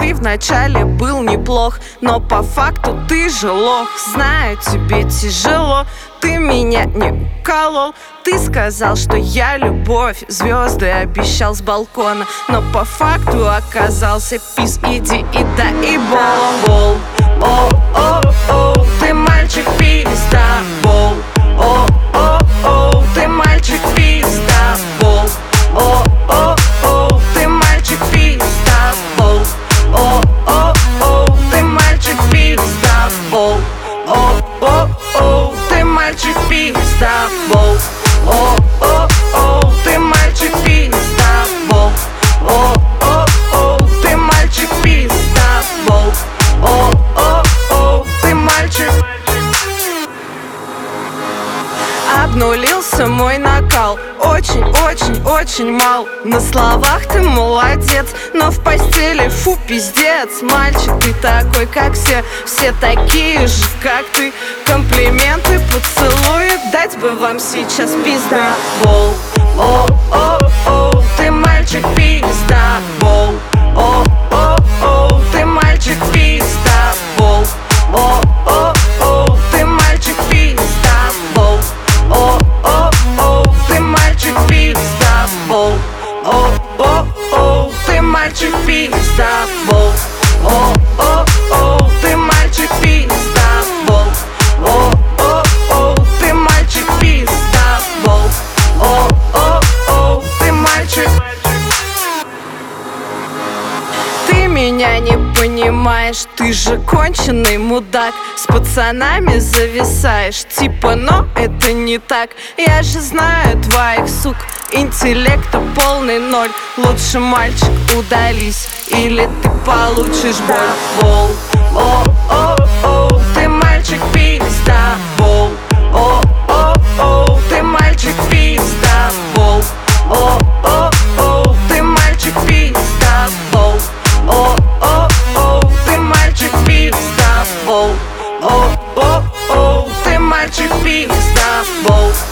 ты вначале был неплох, но по факту ты же лох. Знаю, тебе тяжело, ты меня не уколол. Ты сказал, что я любовь, звезды обещал с балкона, но по факту оказался пис, иди и да и бол. О, ты мальчик пизда, бол. О, ты мальчик пизда, бол. О, ты мальчик пизда, бол. О, ты мальчик пизда, бол. О, ты мальчик пизда, бол. О, ты мальчик пизда, бол. О, ты мальчик пизда, бол. О, ты мальчик. Обнулился мой накал, очень мал. На словах ты молодец, но в постели фу, пиздец. Мальчик, ты такой, как все такие же, как ты. Комплименты, поцелуи, дать бы вам сейчас пизда, бол. О, ты мальчик пизда, бол. О, ты мальчик пизда, бол. О, ты мальчик пизда, бол. О, ты мальчик пизда, бол. О, ты мальчик пизда, бол. О, ты мальчик пизда, бол. О, ты мальчик пизда, бол. О, ты мальчик. Ты меня не понимаешь, ты же конченый мудак. С пацанами зависаешь, типа, но это не так. Я же знаю твоих сук, интеллекта полный ноль. Лучше, мальчик, удались, или ты получишь боль. О, ты мальчик пизда, бол. О, ты мальчик пизда, бол. О, ты мальчик пизда, бол. О, ты мальчик пизда, бол. О, ты мальчик пизда, бол.